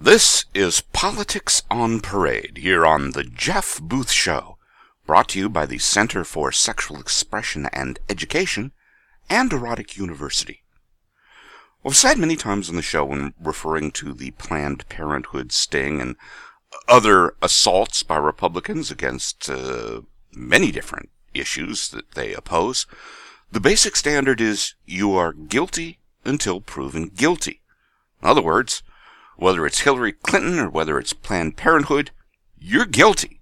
This is Politics on Parade here on The Jeff Booth Show, brought to you by the Center for Sexual Expression and Education and Erotic University. I've said many times on the show when referring to the Planned Parenthood sting and other assaults by Republicans against many different issues that they oppose, the basic standard is you are guilty until proven guilty. In other words, whether it's Hillary Clinton or whether it's Planned Parenthood, you're guilty.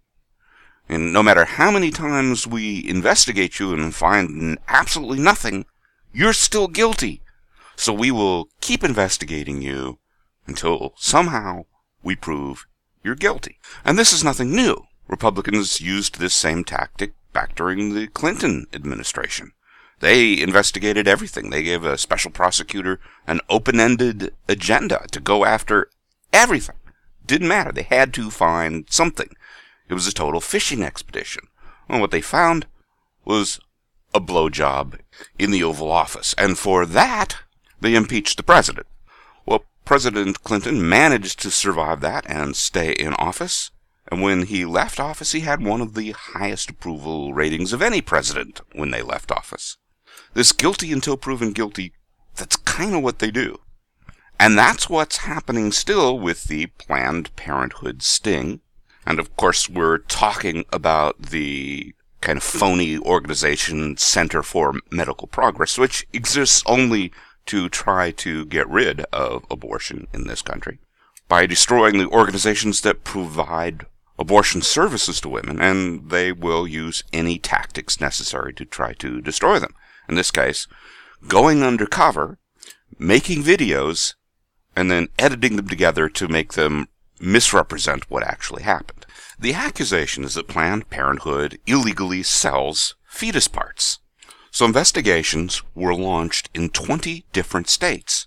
And no matter how many times we investigate you and find absolutely nothing, you're still guilty. So we will keep investigating you until somehow we prove you're guilty. And this is nothing new. Republicans used this same tactic back during the Clinton administration. They investigated everything. They gave a special prosecutor an open-ended agenda to go after everything. Didn't matter. They had to find something. It was a total fishing expedition. Well, what they found was a blowjob in the Oval Office. And for that, they impeached the president. Well, President Clinton managed to survive that and stay in office. And when he left office, he had one of the highest approval ratings of any president when they left office. This guilty until proven guilty, that's kind of what they do. And that's what's happening still with the Planned Parenthood sting. And of course, we're talking about the kind of phony organization Center for Medical Progress, which exists only to try to get rid of abortion in this country by destroying the organizations that provide abortion services to women, and they will use any tactics necessary to try to destroy them. In this case, going undercover, making videos, and then editing them together to make them misrepresent what actually happened. The accusation is that Planned Parenthood illegally sells fetus parts. So investigations were launched in 20 different states.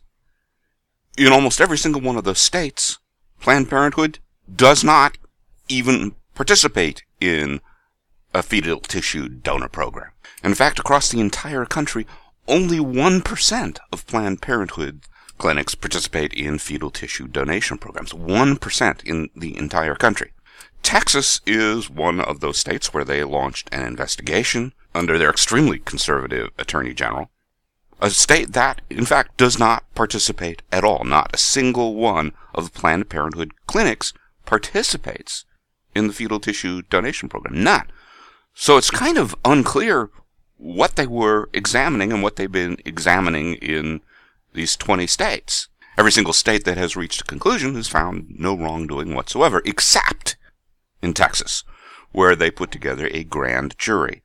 In almost every single one of those states, Planned Parenthood does not even participate in a fetal tissue donor program. In fact, across the entire country, only 1% of Planned Parenthood clinics participate in fetal tissue donation programs. 1% in the entire country. Texas is one of those states where they launched an investigation under their extremely conservative attorney general. A state that, in fact, does not participate at all. Not a single one of the Planned Parenthood clinics participates in the fetal tissue donation program. None. So it's kind of unclear what they were examining and what they've been examining in these 20 states. Every single state that has reached a conclusion has found no wrongdoing whatsoever, except in Texas, where they put together a grand jury.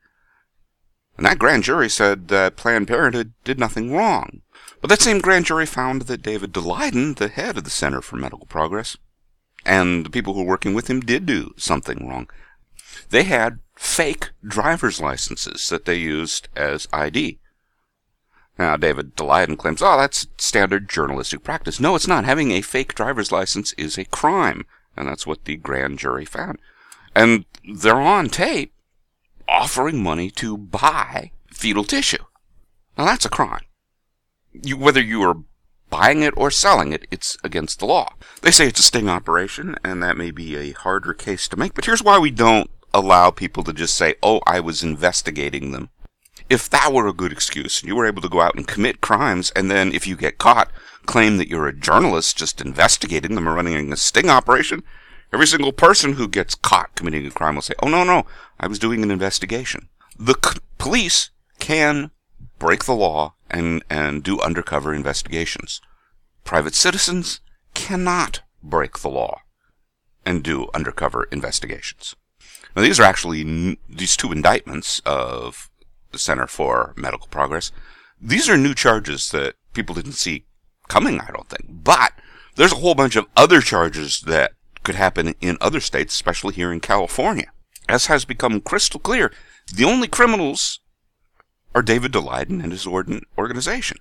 And that grand jury said that Planned Parenthood did nothing wrong. But that same grand jury found that David Daleiden, the head of the Center for Medical Progress, and the people who were working with him did do something wrong. They had fake driver's licenses that they used as ID. Now, David Daleiden claims, that's standard journalistic practice. No, it's not. Having a fake driver's license is a crime, and that's what the grand jury found. And they're on tape offering money to buy fetal tissue. Now, that's a crime. Whether you are buying it or selling it, it's against the law. They say it's a sting operation, and that may be a harder case to make, but here's why we don't allow people to just say, I was investigating them. If that were a good excuse, and you were able to go out and commit crimes, and then if you get caught, claim that you're a journalist just investigating them or running a sting operation, every single person who gets caught committing a crime will say, no, I was doing an investigation. The police can break the law and do undercover investigations. Private citizens cannot break the law and do undercover investigations. Now, these are actually these two indictments of the Center for Medical Progress. These are new charges that people didn't see coming, I don't think. But there's a whole bunch of other charges that could happen in other states, especially here in California. As has become crystal clear, the only criminals are David Daleiden and his organization.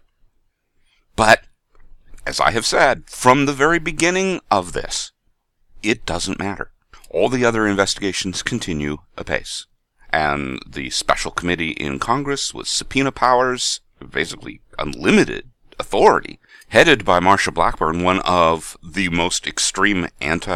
But, as I have said, from the very beginning of this, it doesn't matter. All the other investigations continue apace. And the special committee in Congress with subpoena powers, basically unlimited authority, headed by Marsha Blackburn, one of the most extreme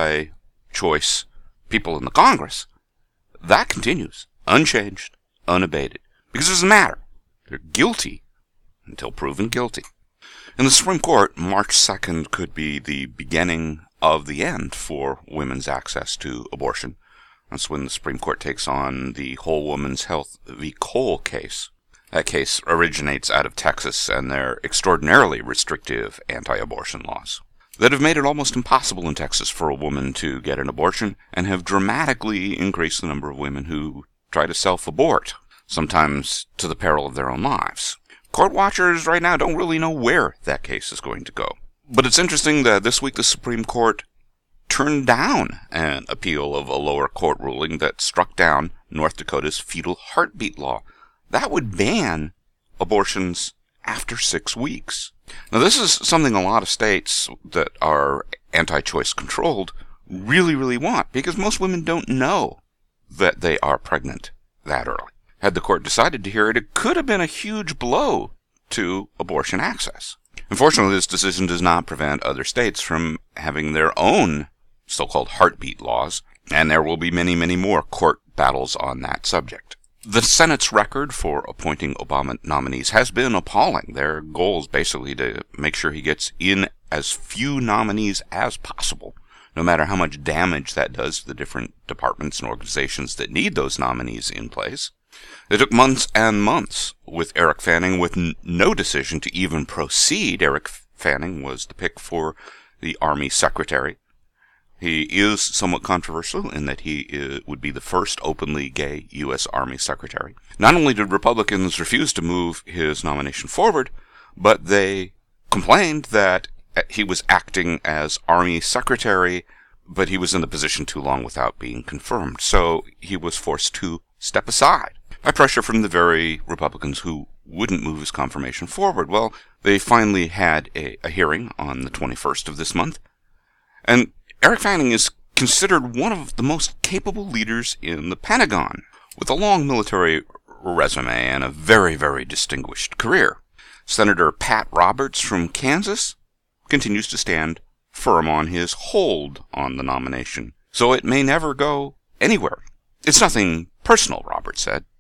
anti-choice people in the Congress. That continues, unchanged, unabated, because it doesn't matter. They're guilty until proven guilty. In the Supreme Court, March 2nd could be the beginning of the end for women's access to abortion. That's when the Supreme Court takes on the Whole Woman's Health v. Cole case. That case originates out of Texas and their extraordinarily restrictive anti-abortion laws that have made it almost impossible in Texas for a woman to get an abortion and have dramatically increased the number of women who try to self-abort, sometimes to the peril of their own lives. Court watchers right now don't really know where that case is going to go. But it's interesting that this week the Supreme Court turned down an appeal of a lower court ruling that struck down North Dakota's fetal heartbeat law. That would ban abortions after 6 weeks. Now, this is something a lot of states that are anti-choice controlled really, really want, because most women don't know that they are pregnant that early. Had the court decided to hear it, it could have been a huge blow to abortion access. Unfortunately, this decision does not prevent other states from having their own so-called heartbeat laws, and there will be many, many more court battles on that subject. The Senate's record for appointing Obama nominees has been appalling. Their goal is basically to make sure he gets in as few nominees as possible, no matter how much damage that does to the different departments and organizations that need those nominees in place. It took months and months with Eric Fanning with no decision to even proceed. Eric Fanning was the pick for the Army Secretary. He is somewhat controversial in that he would be the first openly gay U.S. Army Secretary. Not only did Republicans refuse to move his nomination forward, but they complained that he was acting as Army Secretary, but he was in the position too long without being confirmed. So he was forced to step aside by pressure from the very Republicans who wouldn't move his confirmation forward. Well, they finally had a hearing on the 21st of this month, and Eric Fanning is considered one of the most capable leaders in the Pentagon, with a long military resume and a very, very distinguished career. Senator Pat Roberts from Kansas continues to stand firm on his hold on the nomination, so it may never go anywhere. It's nothing personal, Roberts said.